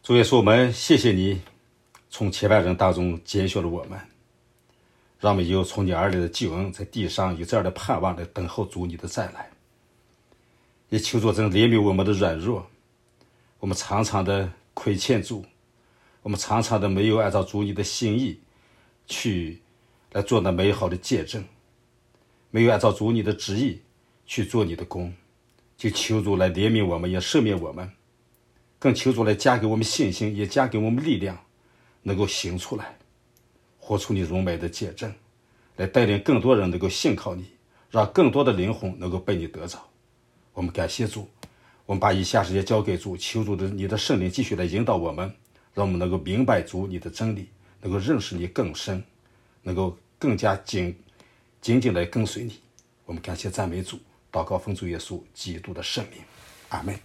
主耶稣，我们谢谢你从千万人当中拣选了我们，让我们有从你而来的救恩，在地上有这样的盼望来等候主你的再来。也求主真怜悯我们的软弱，我们常常的亏欠主，我们常常的没有按照主你的心意去来做那美好的见证，没有按照主你的旨意去做你的工，就求主来怜悯我们，也赦免我们，更求主来加给我们信心，也加给我们力量，能够行出来，活出你荣美的见证，来带领更多人能够信靠你，让更多的灵魂能够被你得着。我们感谢主，我们把以下时间交给主，求主的你的圣灵继续来引导我们，让我们能够明白主你的真理，能够认识你更深，能够更加紧紧来跟随你。我们感谢赞美主，祷告奉主耶稣基督的圣名，阿们。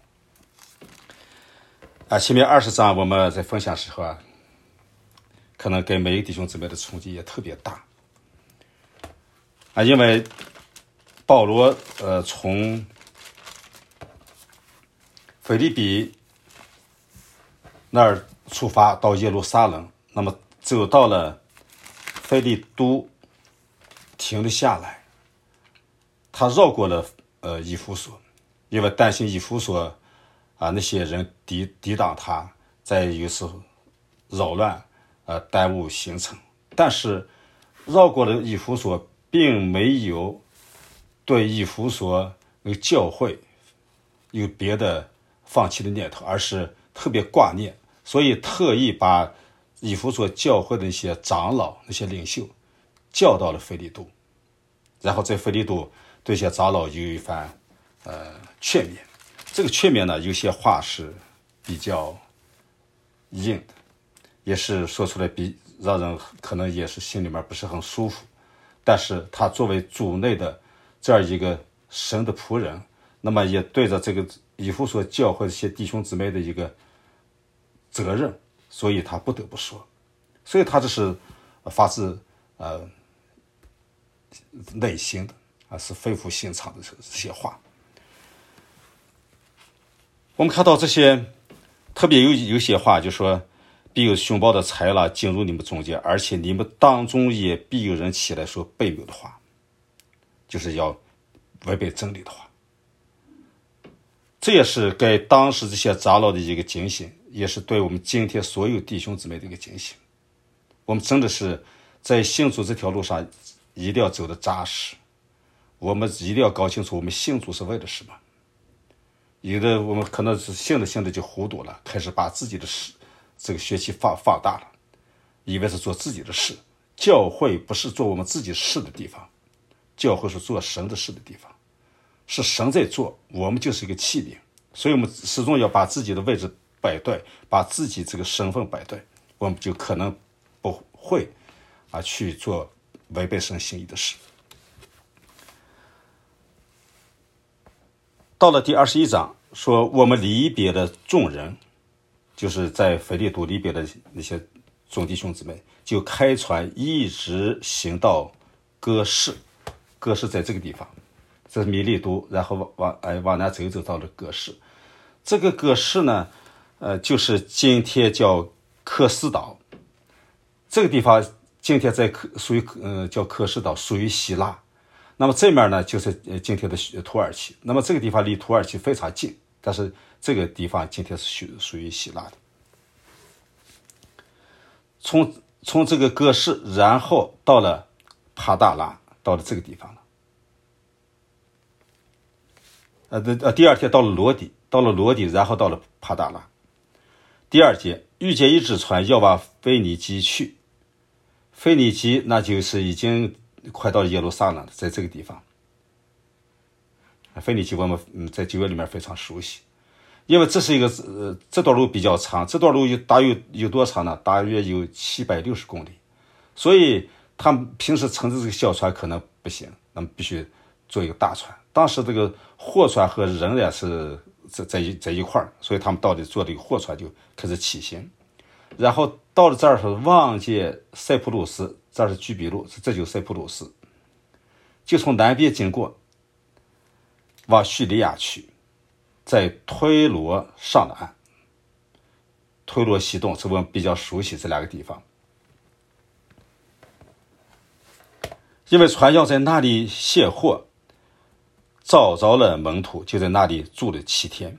前面20章我们在分享时候可能给每一个弟兄姊妹的冲击也特别大因为保罗从腓立比那儿出发到耶路撒冷，那么走到了腓利都，停了下来，他绕过了以弗所，因为担心以弗所那些人抵挡他，在有时候扰乱耽误行程。但是绕过了以弗所，并没有对以弗所教会有别的放弃的念头，而是特别挂念，所以特意把以弗所教会的那些长老、那些领袖叫到了腓利都，然后在腓利都对一些长老有一番劝勉。这个劝勉呢，有些话是比较硬的，也是说出来让人可能也是心里面不是很舒服，但是他作为主内的这样一个神的仆人，那么也对着这个以弗所教会这些弟兄姊妹的一个责任，所以他不得不说，所以他这是发自内心的是肺腑心肠的这些话。我们看到这些特别有些话，就说必有凶暴的豺狼进入你们中间，而且你们当中也必有人起来说悖谬的话，就是要违背真理的话。这也是给当时这些长老的一个警醒，也是对我们今天所有弟兄姊妹的一个警醒。我们真的是在信主这条路上一定要走得扎实，我们一定要搞清楚我们信主是为了什么。有的我们可能是信着就糊涂了，开始把自己的事这个学习放大了，以为是做自己的事。教会不是做我们自己事的地方，教会是做神的事的地方，是神在做，我们就是一个器皿。所以我们始终要把自己的位置摆对，把自己这个身份摆对，我们就可能不会去做违背神心意的事。到了第21章，说我们离别的众人，就是在腓利都离别的那些众弟兄姊妹，就开船一直行到哥士。哥士在这个地方，这是米利都，然后往南走到了哥士。这个哥士呢就是今天叫科斯岛，这个地方今天属于叫科斯岛，属于希腊。那么这面呢就是今天的土耳其，那么这个地方离土耳其非常近，但是这个地方今天是属于希腊的。从这个哥士，然后到了帕大拉，到了这个地方了。第二天到了罗底，然后到了帕大拉。第2节，遇见一只船要往腓尼基去，腓尼基那就是已经快到耶路撒冷了，在这个地方。腓尼基我们在旧约里面非常熟悉，因为这是一个这段路比较长，这段路大约有多长呢？大约有760公里，所以他们平时乘着这个小船可能不行，那么必须坐一个大船。当时这个货船和人也是在一块儿，所以他们到底坐这个货船就开始起行，然后到了这儿是望见塞浦路斯，这是居比路，这就是塞浦路斯，就从南边经过往叙利亚去，在推罗上了岸。 推罗西顿，是我们比较熟悉这两个地方。因为船要在那里卸货，找着了门徒，就在那里住了7天。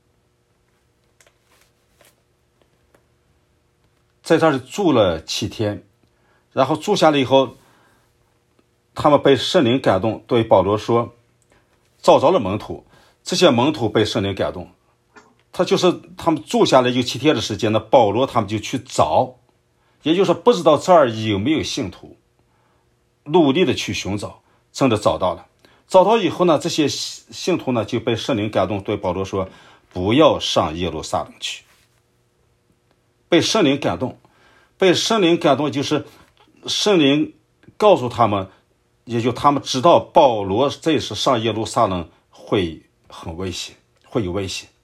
在这里住了7天，然后住下来以后，他们被圣灵感动，对保罗说找着了门徒。这些门徒被圣灵感动，他们住下来有7天的时间呢，保罗他们就去找，也就是说不知道这儿有没有信徒，努力的去寻找，真的找到了。找到以后呢，这些信徒呢就被圣灵感动，对保罗说不要上耶路撒冷去。被圣灵感动，就是圣灵告诉他们，也就他们知道保罗这次上耶路撒冷会很危险，会有危险。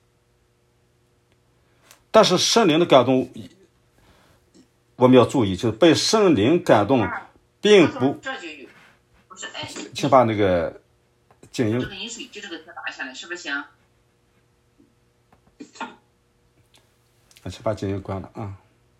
但是圣灵的感动我们要注意，就是被圣灵感动并不， 这就有，不是哎， 请把那个静音， 这个饮水机这个再打下来，是不是行？ 请把静音关了啊。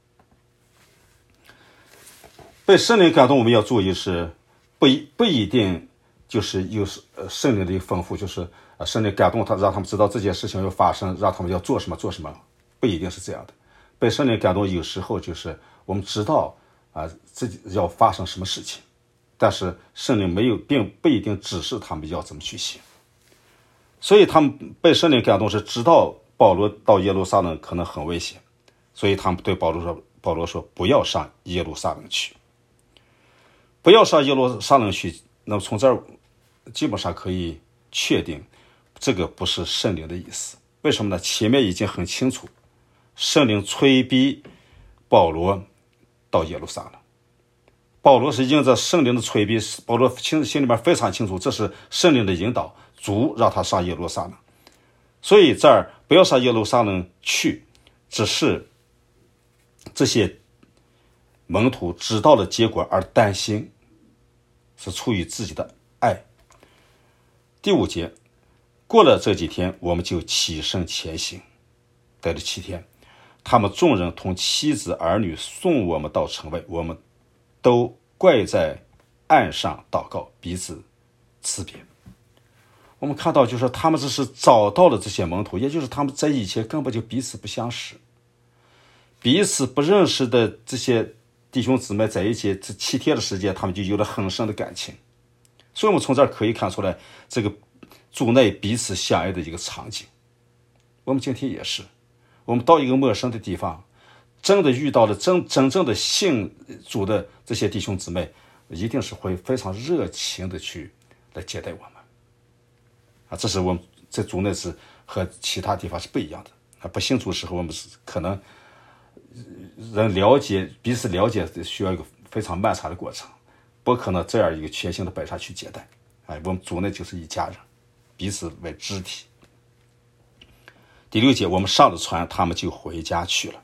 被圣灵感动我们要注意是不一定就是有圣灵的一个吩咐，就是圣灵感动他，让他们知道这件事情要发生，让他们要做什么，不一定是这样的。被圣灵感动有时候就是我们知道自己要发生什么事情，但是圣灵并不一定指示他们要怎么去行。所以他们被圣灵感动是知道保罗到耶路撒冷可能很危险，所以他们对保罗说不要上耶路撒冷去，不要上耶路撒冷去。那么从这儿基本上可以确定这个不是圣灵的意思。为什么呢？前面已经很清楚，圣灵催逼保罗到耶路撒冷，保罗是应着圣灵的催逼，保罗心里面非常清楚，这是圣灵的引导，主让他上耶路撒冷。所以这儿不要上耶路撒冷去，只是这些门徒知道了结果而担心，是出于自己的爱。第5节，过了这几天，我们就起身前行，待了7天。他们众人同妻子儿女送我们到城外，我们都跪在岸上祷告，彼此辞别。我们看到就是他们这是找到了这些门徒，也就是他们在以前根本就彼此不相识，彼此不认识的这些弟兄姊妹在一起这7天的时间，他们就有了很深的感情。所以我们从这儿可以看出来这个主内彼此相爱的一个场景。我们今天也是，我们到一个陌生的地方，真的遇到了真正的信主的这些弟兄姊妹，一定是会非常热情的去来接待我们这是我们在主内是和其他地方是不一样的不信主的时候，我们是可能人彼此了解需要一个非常漫长的过程，不可能这样一个全新的摆上去接待我们主内就是一家人，彼此为肢体。第6节，我们上了船，他们就回家去了。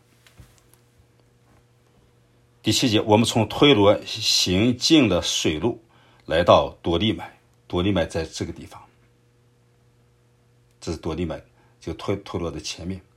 第7节，我们从推罗行进了水路，来到多利买。多利买在这个地方，这是多利买，就推罗的前面。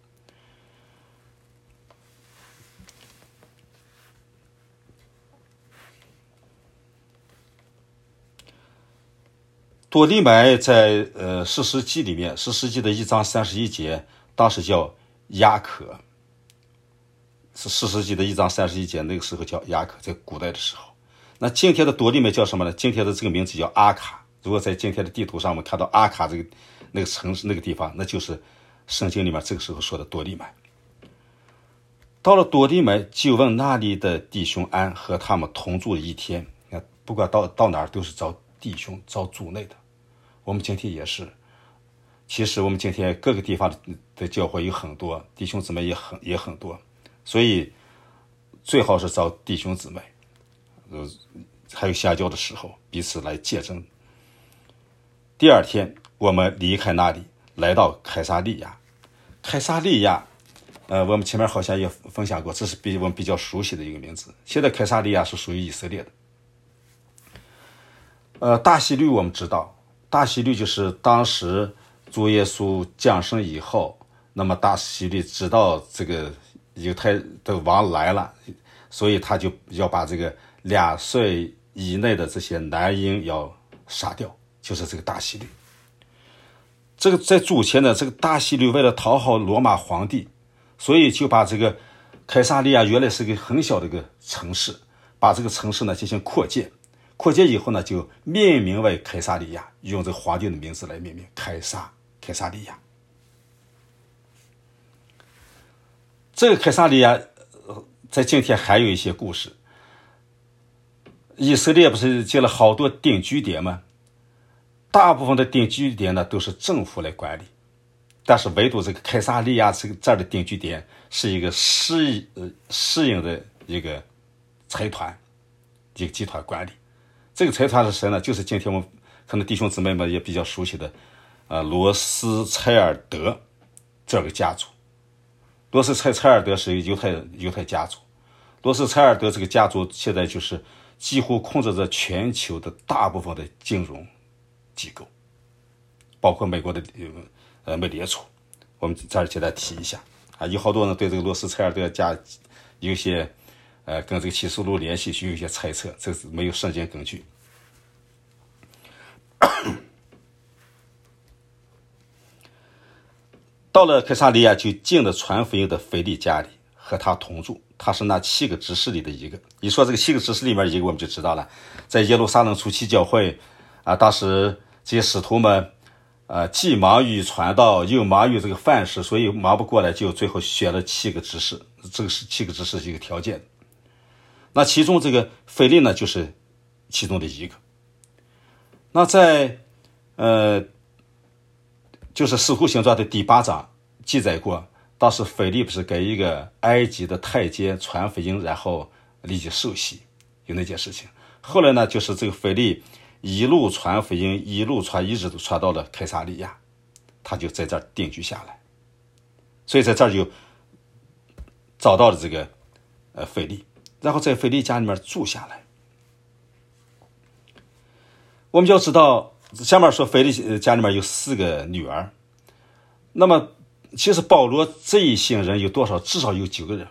多利买在士师记里面，士师记的1章31节，当时叫雅可，是士师记的1章31节，那个时候叫雅可，在古代的时候。那今天的多利买叫什么呢？今天的这个名字叫阿卡。如果在今天的地图上我们看到阿卡那个城市那个地方，那就是圣经里面这个时候说的多利买。到了多利买，就问那里的弟兄安，和他们同住了1天。不管到哪儿都是找弟兄找主内的。我们今天也是，其实我们今天各个地方的教会有很多，弟兄姊妹也很多，所以最好是找弟兄姊妹，还有相交的时候彼此来见证。第2天我们离开那里，来到凯撒利亚。我们前面好像也分享过，这是我们比较熟悉的一个名字。现在凯撒利亚是属于以色列的。大希律我们知道，大希律就是当时主耶稣降生以后，那么大希律知道这个犹太的王来了，所以他就要把这个2岁以内的这些男婴要杀掉，就是这个大希律。这个在主前呢，这个大希律为了讨好罗马皇帝，所以就把这个凯撒利亚原来是个很小的一个城市，把这个城市呢进行扩建，扩建以后呢就命名为凯撒利亚，用这个皇帝的名字来命名，凯撒利亚。这个凯撒利亚在今天还有一些故事。以色列不是建了好多定居点吗？大部分的定居点呢都是政府来管理，但是唯独这个凯撒利亚这儿的定居点是一个私营的一个财团，一个集团管理。这个财团是谁呢？就是今天我们可能弟兄姊妹们也比较熟悉的罗斯柴尔德这个家族。罗斯柴尔德是犹太家族。罗斯柴尔德这个家族现在就是几乎控制着全球的大部分的金融机构，包括美国的美联储。我们这儿简单提一下有好多人对这个罗斯柴尔德家有一些跟这个启示录联系，有一些猜测，这是没有圣经根据。到了凯撒利亚，就进了传福音的腓力家里，和他同住。他是那7个执事里的一个。一说这个7个执事里面一个，我们就知道了，在耶路撒冷初期教会当时这些使徒们既忙于传道，又忙于这个饭食，所以忙不过来，就最后选了7个执事。这个是7个执事是一个条件。那其中这个腓力呢，就是其中的一个。那在就是使徒行传的第8章记载过，当时腓力不是给一个埃及的太监传福音，然后立即受洗，有那件事情。后来呢，就是这个腓力一路传福音，一路传，一直都传到了凯撒利亚，他就在这儿定居下来。所以在这儿就找到了这个腓力，然后在腓力家里面住下来。我们要知道，下面说腓力家里面有4个女儿，那么其实保罗这一行人有多少？至少有9个人。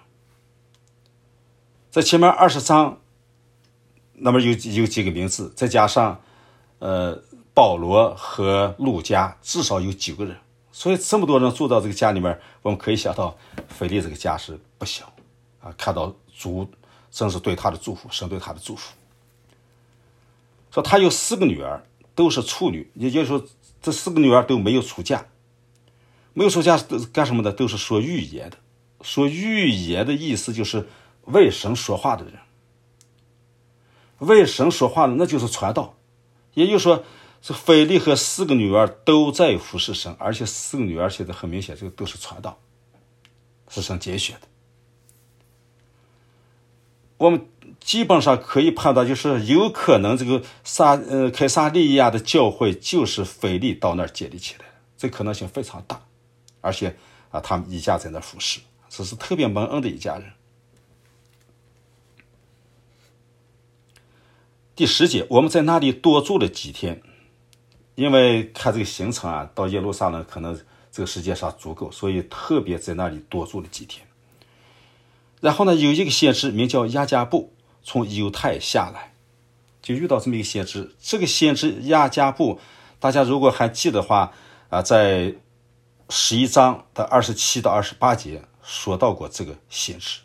在前面20章，那么有几个名字，再加上保罗和路加，至少有9个人。所以这么多人住到这个家里面，我们可以想到腓力这个家是不小看到主真是对他的祝福，神对他的祝福。说他有4个女儿，都是处女，也就是说这4个女儿都没有出嫁。没有出嫁干什么的？都是说预言的。说预言的意思就是为神说话的人。为神说话的，那就是传道。也就是说，这腓力和4个女儿都在服侍神，而且4个女儿现在很明显，这个都是传道，是神拣选的。我们基本上可以判断，就是有可能这个凯撒利亚的教会就是腓力到那儿建立起来的，这可能性非常大。而且他们一家在那儿服侍，这是特别蒙恩的一家人。第10节，我们在那里多住了几天，因为看这个行程到耶路撒冷可能这个时间上足够，所以特别在那里多住了几天。然后呢，有一个先知名叫亚迦布，从犹太下来，就遇到这么一个先知。这个先知亚迦布，大家如果还记得的话在11章的27到28节说到过这个先知。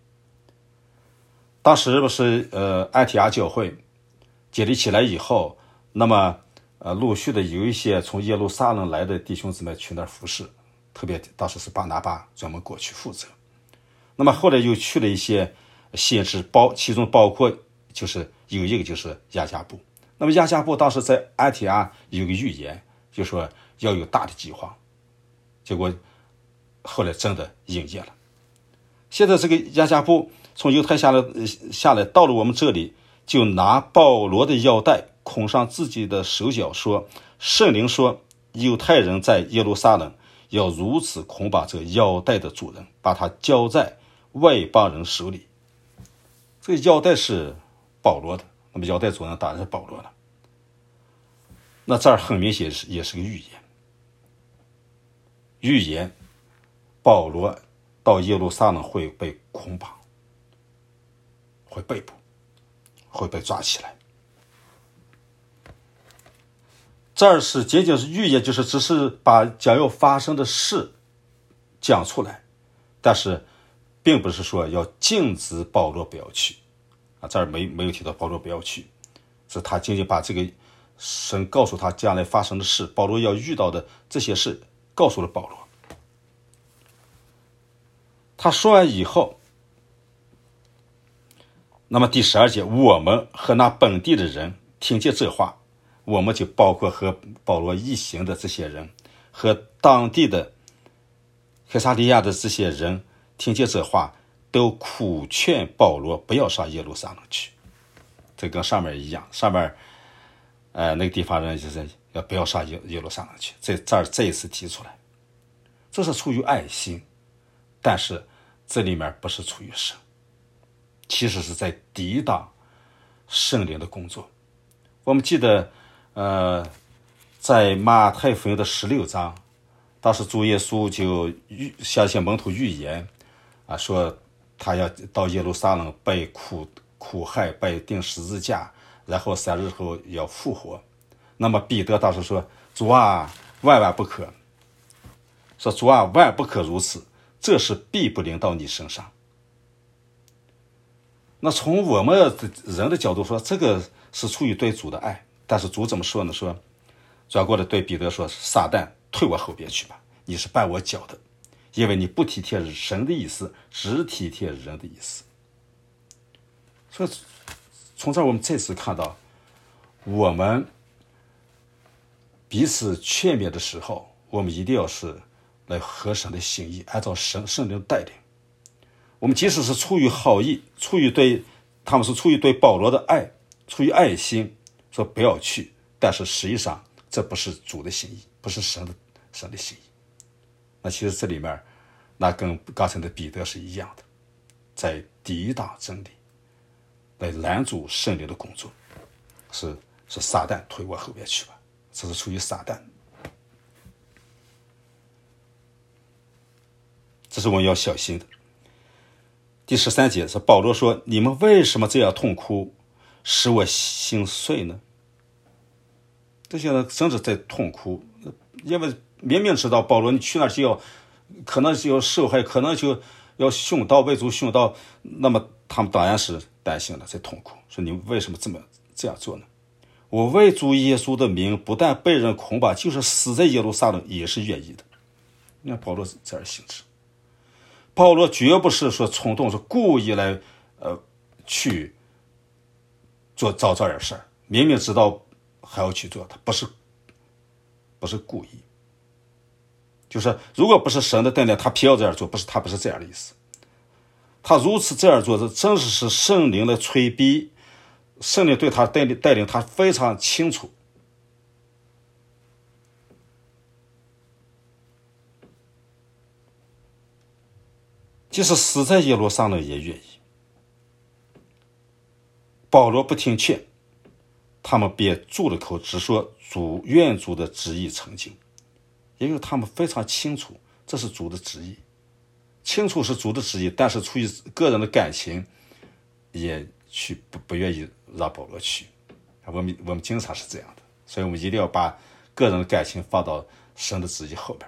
当时不是安提阿教会建立起来以后，那么陆续的有一些从耶路撒冷来的弟兄姊妹去那儿服侍，特别当时是巴拿巴专门过去负责。那么后来又去了一些先知，其中包括就是有一个就是亚迦布。那么亚迦布当时在安提阿有个预言，就说要有大的饥荒，结果后来真的应验了。现在这个亚迦布从犹太下来到了我们这里，就拿保罗的腰带捆上自己的手脚，说圣灵说犹太人在耶路撒冷要如此捆绑这个腰带的主人，把他交在外邦人手里。这个腰带是保罗的，那么腰带主人当然是保罗了。那这儿很明显也是个预言。保罗到耶路撒冷会被捆绑，会被捕，会被抓起来。这儿是仅仅是预言，就是只是把将要发生的事讲出来，但是并不是说要禁止保罗不要去啊，这儿没有提到保罗不要去，是他仅仅把这个神告诉他将来发生的事，保罗要遇到的这些事告诉了保罗。他说完以后，那么第12节，我们和那本地的人听见这话，我们就包括和保罗一行的这些人，和当地的该撒利亚的这些人听见这话，都苦劝保罗不要上耶路撒冷去。这跟上面一样，上面那个地方人就是要不要上耶路撒冷去，这儿再一次提出来，这是出于爱心，但是这里面不是出于神，其实是在抵挡圣灵的工作。我们记得在马太福音的16章，当时主耶稣就向一些门徒预言啊，说他要到耶路撒冷被苦害，被钉十字架，然后3日后要复活。那么彼得当时说，主啊，万万不可，说主啊，万不可如此，这事必不临到你身上。那从我们人的角度说，这个是出于对主的爱，但是主怎么说呢？说转过来对彼得说，撒旦，退我后边去吧，你是绊我脚的，因为你不体贴神的意思，只体贴人的意思。所以从这儿我们再次看到，我们彼此劝勉的时候，我们一定要是来合神的心意，按照圣灵的带领。我们即使是出于好意，他们是出于对保罗的爱，出于爱心，说不要去，但是实际上这不是主的心意，不是神的心意。那其实这里面，那跟刚才的彼得是一样的，在抵挡真理，来拦阻圣灵的工作，是撒旦，推我后边去吧，这是出于撒旦。这是我们要小心的。第13节是保罗说，你们为什么这样痛哭，使我心碎呢？这些人甚至在痛哭，因为明明知道保罗你去那儿可能就要受害，可能就要殉道，为主殉道，那么他们当然是担心了，在痛苦，说你为什么这样做呢？我为主耶稣的名，不但被人捆绑，就是死在耶路撒冷也是愿意的。你看保罗这样性质，保罗绝不是说冲动，是故意来去找这点事儿，明明知道还要去做，他不是故意。就是如果不是神的带领，他偏要这样做，他不是这样的意思。他如此这样做，这正是圣灵的催逼，圣灵对他带领他非常清楚。即使死在耶路撒冷也愿意。保罗不听劝，他们便住了口，只说愿主的旨意成就。因为他们非常清楚这是主的旨意，清楚是主的旨意，但是出于个人的感情，也去不愿意让保罗去。我们经常是这样的，所以我们一定要把个人的感情放到神的旨意后边。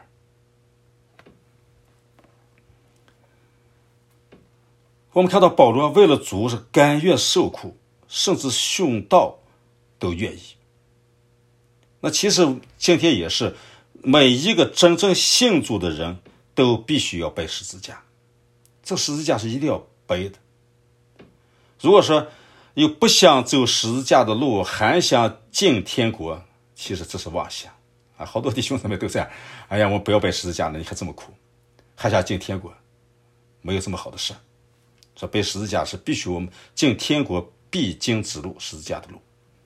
我们看到保罗为了主是甘愿受苦，甚至殉道都愿意。那其实今天也是，每一个真正信主的人都必须要背十字架，这十字架是一定要背的。如果说又不想走十字架的路，还想进天国，其实这是妄想啊！好多弟兄姊妹都这样，哎呀，我不要背十字架了，你看这么苦，还想进天国，没有这么好的事。说背十字架是必须我们进天国必经之路，十字架的路。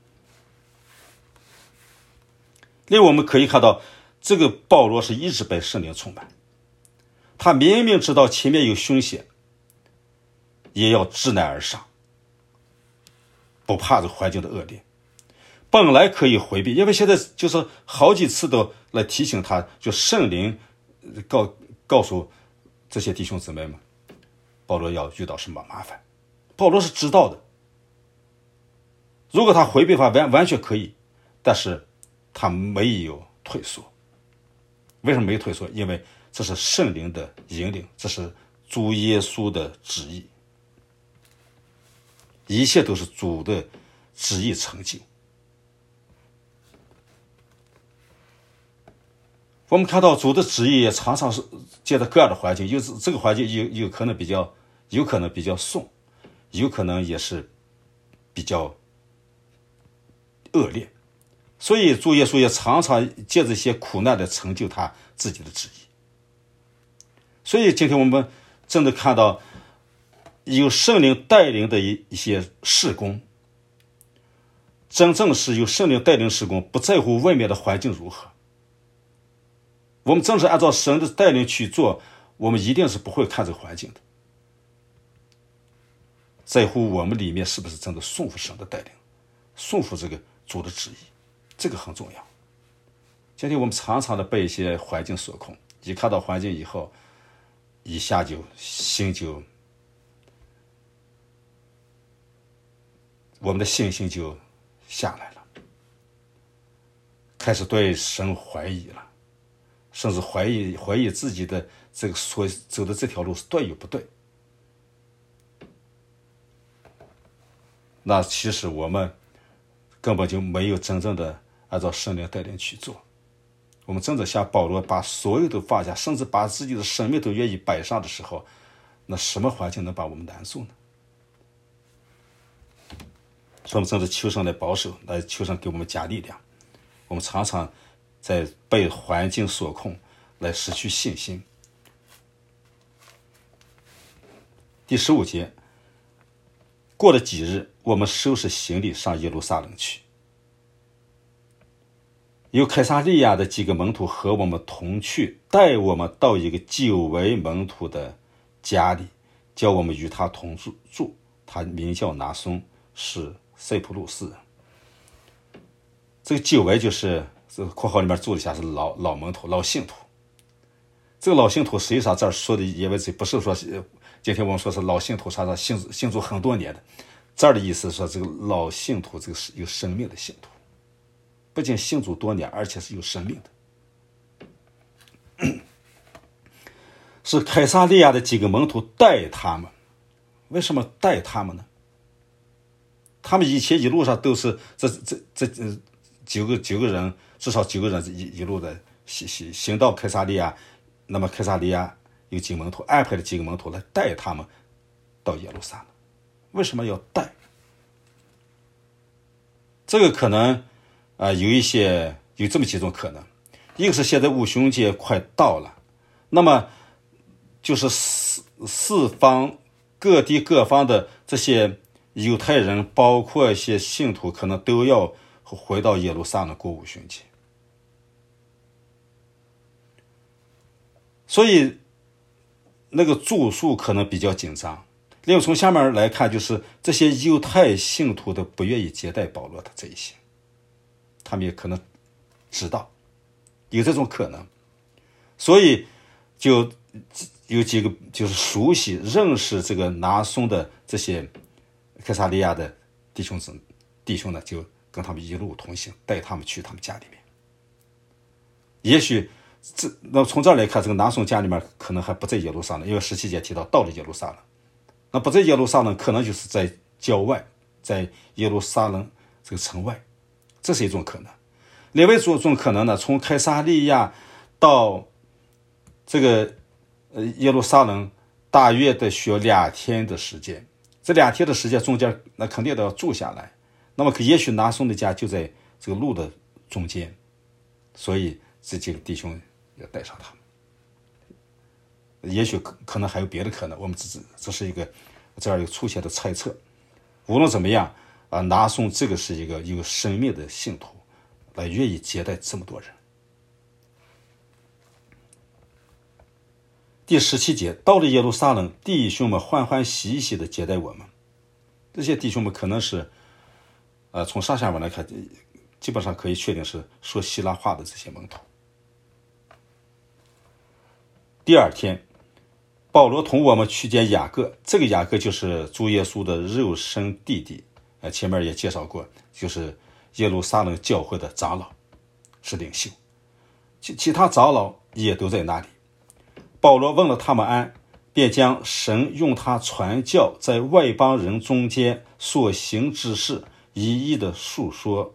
另外我们可以看到，这个保罗是一直被圣灵充满，他明明知道前面有凶险，也要知难而上，不怕这环境的恶劣。本来可以回避，因为现在就是好几次都来提醒他，就圣灵告诉这些弟兄姊妹们，保罗要遇到什么麻烦？保罗是知道的。如果他回避的话，完全可以，但是他没有退缩。为什么没有退缩？因为这是圣灵的引领，这是主耶稣的旨意，一切都是主的旨意成就。我们看到主的旨意也常常是借着各样的环境，这个环境有可能比较顺，有可能也是比较恶劣，所以主耶稣也常常借着一些苦难的成就他自己的旨意。所以今天我们真的看到有圣灵带领的一些事工，真正是有圣灵带领事工，不在乎外面的环境如何。我们正是按照神的带领去做，我们一定是不会看这个环境的，在乎我们里面是不是真的顺服神的带领，顺服这个主的旨意，这个很重要。今天我们常常的被一些环境所控，一看到环境以后，一下就心就，我们的信心就下来了，开始对神怀疑了，甚至怀疑自己的这个所走的这条路是对与不对。那其实我们根本就没有真正的按照圣灵带领去做。我们真的像保罗把所有都放下，甚至把自己的生命都愿意摆上的时候，那什么环境能把我们拦住呢？所以我们真的求神来保守，来求神给我们加力量。我们常常在被环境所控，来失去信心。第15节，过了几日，我们收拾行李上耶路撒冷去。有凯撒利亚的几个门徒和我们同去，带我们到一个久为门徒的家里，叫我们与他同住。他名叫拿松，是塞浦路斯人。这个久为就是这个括号里面注了一下，是老门徒、老信徒。这个老信徒实际上这儿说的意味着不是说今天我们说是老信徒，他是信主很多年的。这儿的意思是说这个老信徒，这个是有生命的信徒，不仅信主多年，而且是有生命的。是凯撒利亚的几个门徒带他们。为什么带他们呢？他们以前一路上都是这九个人，至少9个人一路的行到凯撒利亚。那么凯撒利亚有几个门徒，安排了几个门徒来带他们到耶路撒冷。为什么要带？这个可能有这么几种可能。一个是现在五旬节快到了，那么就是四方各地各方的这些犹太人，包括一些信徒，可能都要回到耶路撒冷过五旬节，所以那个住宿可能比较紧张。另外从下面来看，就是这些犹太信徒都不愿意接待保罗的这一些，他们也可能知道有这种可能，所以就有几个就是熟悉认识这个拿松的这些凯撒利亚的弟兄呢，就跟他们一路同行，带他们去他们家里面。也许那从这儿来看，这个拿松家里面可能还不在耶路撒冷，因为17节提到了耶路撒冷。那不在耶路撒冷，可能就是在郊外，在耶路撒冷这个城外，这是一种可能。另外一种可能呢，从凯撒利亚到这个耶路撒冷大约的需要2天的时间，这2天的时间中间那肯定都要住下来。那么也许拿松的家就在这个路的中间，所以这几个弟兄要带上他们。也许可能还有别的可能，我们这是一个这样一个粗浅的猜测。无论怎么样拿松这个是一个有生命的信徒，来愿意接待这么多人。第17节，到了耶路撒冷，弟兄们欢欢喜喜的接待我们。这些弟兄们可能是从上下文来看，基本上可以确定是说希腊话的这些门徒。第2天， 保罗同我们去见雅各，这个雅各就是主耶稣的肉身弟弟，前面也介绍过，就是耶路撒冷教会的长老，是领袖，其他长老也都在那里。保罗问了他们安，便将神用他传教在外邦人中间所行之事一一的述说。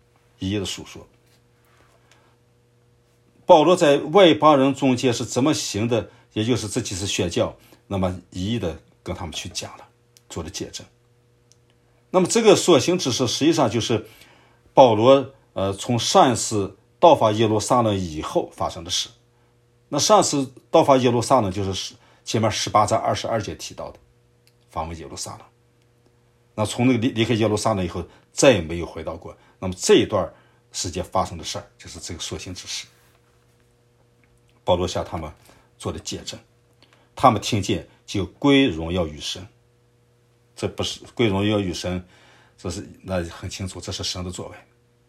保罗在外邦人中间是怎么行的，也就是这几次宣教，那么一一的跟他们去讲了，做了见证。那么这个所行之事实际上就是保罗从上一次到访耶路撒冷以后发生的事。那上次到访耶路撒冷就是前面18章22节提到的访问耶路撒冷。那从那个离开耶路撒冷以后再也没有回到过。那么这一段时间发生的事儿就是这个所行之事。保罗向他们做的见证，他们听见就归荣耀于神。这不是归荣耀于神，这是那很清楚，这是神的作为。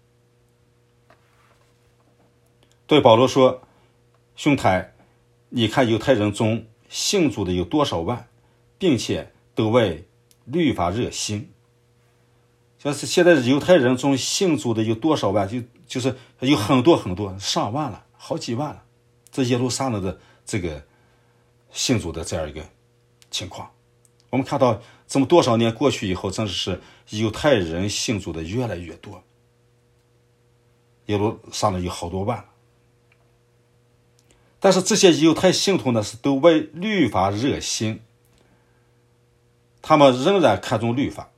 对保罗说，兄台，你看犹太人中信主的有多少万，并且都为律法热心。就是现在犹太人中信主的有多少万，就是有很多很多，上万了，好几万了。这耶路撒冷的这个信主的这样一个情况，我们看到这么多少年过去以后，真的是犹太人信主的越来越多，耶路撒冷有好多万了。但是这些犹太信徒呢，是都为律法热心，他们仍然看重律法，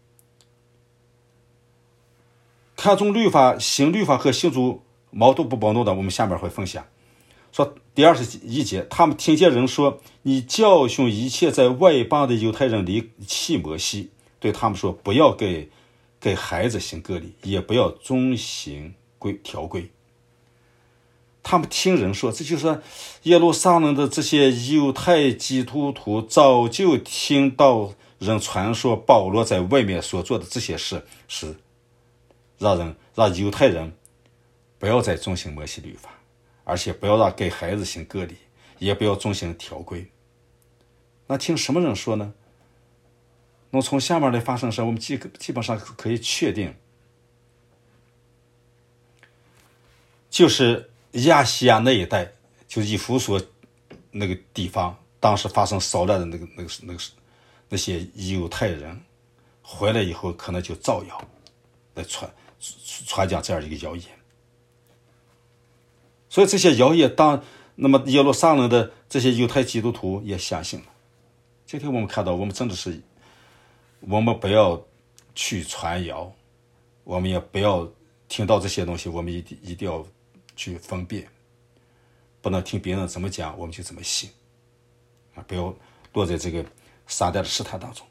看重律法，行律法和信主矛盾不矛盾的，我们下面会分享。说第21节，他们听见人说，你教训一切在外邦的犹太人离弃摩西，对他们说，不要给孩子行割礼，也不要遵行条规。他们听人说，这就是说耶路撒冷的这些犹太基督徒早就听到人传说保罗在外面所做的这些事，是让犹太人不要再遵行摩西律法，而且不要让给孩子行割礼，也不要遵行条规。那听什么人说呢？那从下面来发生时，我们基本上可以确定，就是亚细亚那一带，就是以弗所那个地方，当时发生骚乱的那些犹太人回来以后，可能就造谣来传讲这样一个谣言。所以这些谣言，那么耶路撒冷的这些犹太基督徒也相信了。今天我们看到，我们真的是，我们不要去传谣，我们也不要听到这些东西，我们一定要去分辨，不能听别人怎么讲我们就怎么信啊！不要落在这个撒旦的试探当中。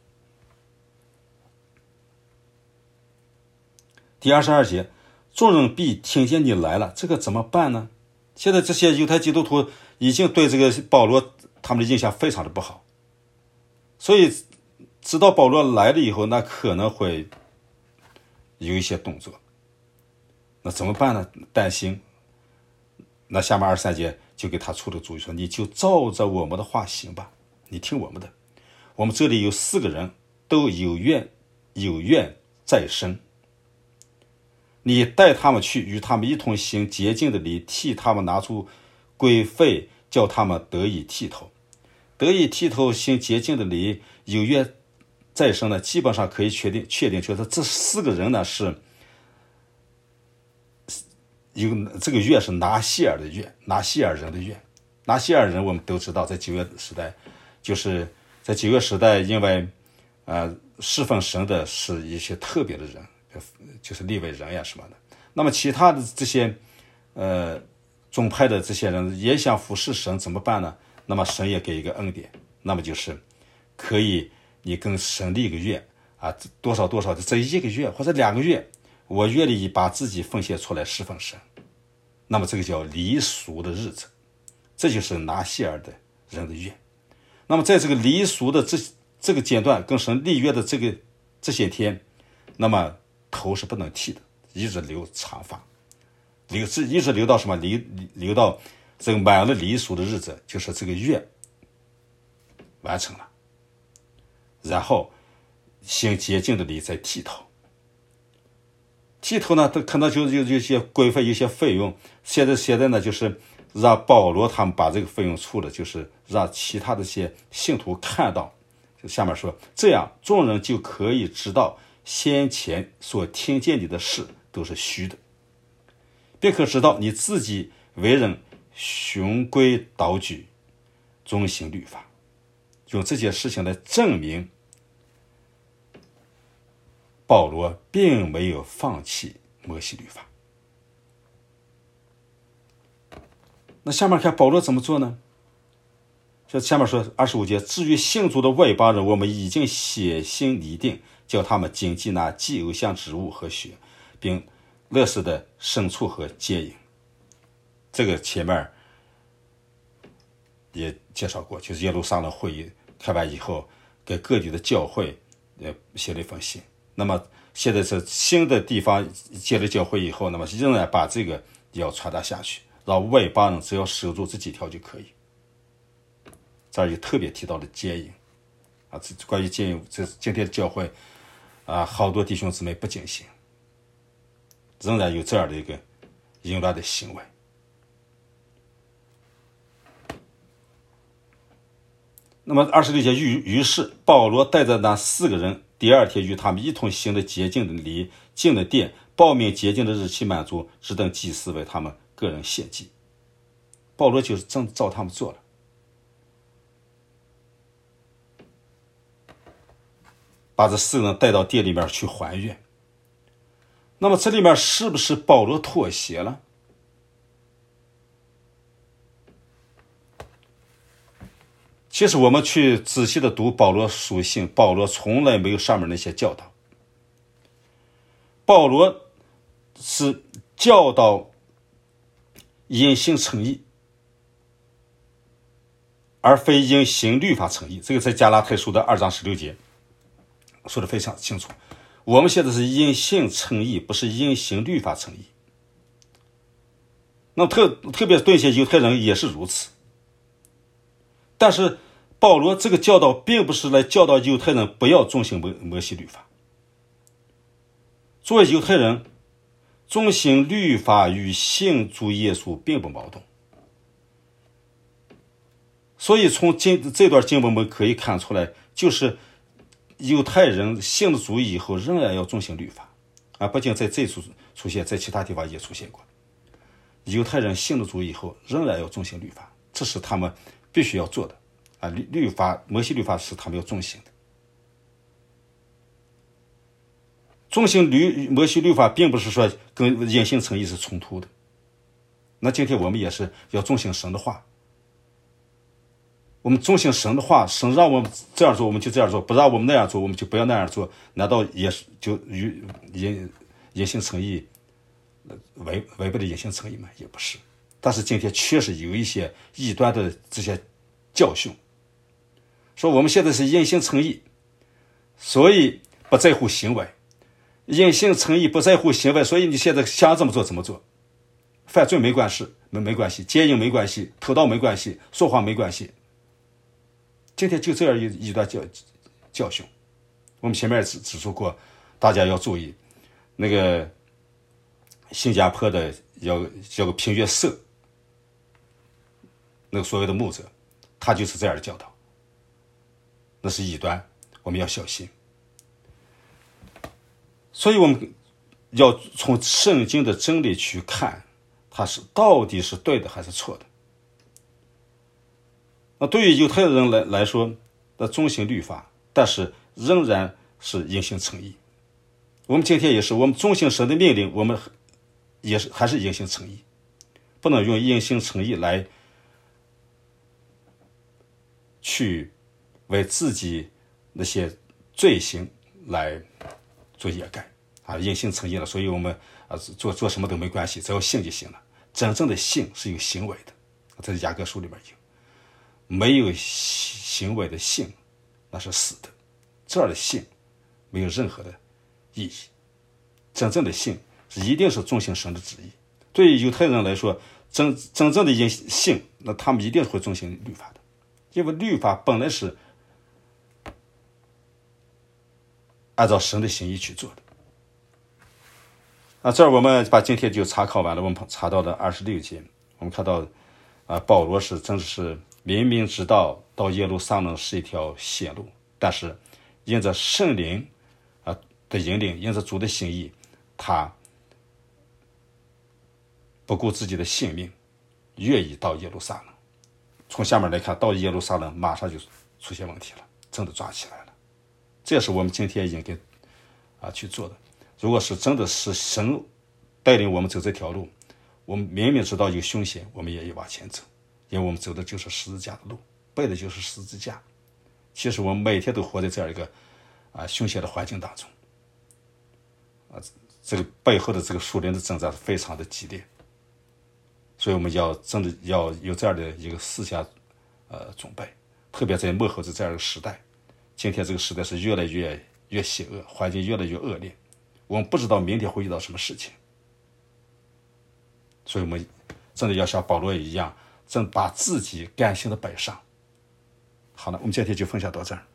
第22节，众人必听见你来了，这个怎么办呢？现在这些犹太基督徒已经对这个保罗他们的印象非常的不好，所以直到保罗来了以后，那可能会有一些动作。那怎么办呢？担心。那下面23节就给他出了主意，说你就照着我们的话行吧，你听我们的。我们这里有4个人都有愿在身，你带他们去，与他们一同行洁净的礼，替他们拿出规费，叫他们得以剃头。得以剃头行洁净的礼，有愿在身呢，基本上可以确定就是这4个人呢是这个愿是拿西尔的愿，拿西尔人的愿。拿西尔人我们都知道，在旧约时代，就是在旧约时代，因为侍奉神的是一些特别的人，就是利未人呀什么的。那么其他的这些宗派的这些人也想服侍神，怎么办呢？那么神也给一个恩典，那么就是可以你跟神立个愿啊，多少多少的这1个月或者2个月，我愿意把自己奉献出来侍奉神。那么这个叫离俗的日子，这就是拿西尔的人的愿。那么在这个离俗的这个阶段，跟神立约的这些天，那么头是不能剃的，一直留长发，一直留到什么？留到这个满了离俗的日子，就是这个月完成了，然后行洁净的礼再剃头。剃头呢，他可能就有些规费，有些费用。现在呢，就是让保罗他们把这个费用出了，就是让其他的些信徒看到。就下面说，这样众人就可以知道先前所听见你的事都是虚的，便可知道你自己为人循规蹈矩，遵行律法，用这些事情来证明保罗并没有放弃摩西律法。那下面看保罗怎么做呢？就下面说25节，至于信主的外邦人，我们已经写信拟定，叫他们谨记那祭偶像之物和血，并勒死的牲畜和奸淫。这个前面也介绍过，就是耶路撒冷会议开完以后，给各地的教会写了一封信。那么现在是新的地方建了教会以后，那么仍然把这个要传达下去，让外邦人只要守住这几条就可以。这儿也特别提到了奸淫啊，关于奸淫，这今天的教会啊，好多弟兄姊妹不警醒，仍然有这样的一个淫乱的行为。那么26节，于是保罗带着那4个人，第二天与他们一同行了洁净的礼，进了殿，报明洁净的日期满足，只等祭司为他们个人献祭。保罗就是正照他们做了，把这4个人带到殿里面去还愿。那么这里面是不是保罗妥协了？其实我们去仔细的读保罗书信，保罗从来没有上面那些教导。保罗是教导因信称义，而非因行律法称义。这个在加拉太书的2章16节说得非常清楚。我们现在是因信称义，不是因行律法称义。那特别对一些犹太人也是如此。但是保罗这个教导并不是来教导犹太人不要遵行摩西律法。作为犹太人，遵行律法与信主耶稣并不矛盾。所以从这段经文我们可以看出来，就是犹太人信了主以后仍然要遵行律法啊，不仅在这处出现，在其他地方也出现过。犹太人信了主以后仍然要遵行律法，这是他们必须要做的啊。律法，摩西律法是他们要遵行的。遵行摩西律法并不是说跟因信称义是冲突的。那今天我们也是要遵行神的话，我们遵行神的话，神让我们这样做我们就这样做，不让我们那样做我们就不要那样做，难道也是就与因信称义违背了因信称义吗？也不是。但是今天确实有一些异端的这些教训，说我们现在是因信称义，所以不在乎行为，因信称义不在乎行为，所以你现在想怎么做怎么做，犯罪没关系，奸淫没关系，偷盗没关系，说谎没关系。今天就这样一段教训。我们前面指出过，大家要注意，那个新加坡的叫个平约瑟，那个所谓的牧者，他就是这样的教导，那是异端，我们要小心。所以我们要从圣经的真理去看，它是到底是对的还是错的。那对于犹太人来说，那遵行律法，但是仍然是因信称义。我们今天也是，我们遵行神的命令，我们也是还是因信称义，不能用因信称义来去为自己那些罪行来做掩盖啊，因信称义了，所以我们做什么都没关系，只要信就行了。真正的信是有行为的，在雅各书里边有，没有行为的信那是死的，这样的信没有任何的意义。真正的信一定是遵行神的旨意。对于犹太人来说，真正的信，那他们一定会遵行律法的，因为律法本来是按照神的心意去做的。这儿我们把今天就查考完了，我们查到了26节，我们看到保罗真的是明明知道到耶路撒冷是一条险路，但是因着圣灵的引领，因着主的心意，他不顾自己的性命，愿意到耶路撒冷。从下面来看，到耶路撒冷马上就出现问题了，真的抓起来了。这也是我们今天应该去做的。如果是真的是神带领我们走这条路，我们明明知道有凶险，我们也要往前走，因为我们走的就是十字架的路，背的就是十字架。其实我们每天都活在这样一个凶险的环境当中，这个背后的这个属灵的征战非常的激烈，所以我们真的要有这样的一个思想准备，特别在幕后的这样一个时代。今天这个时代是越来越邪恶，环境越来越恶劣，我们不知道明天会遇到什么事情，所以我们真的要像保罗一样，真把自己甘心的摆上。好了，我们今天就分享到这儿。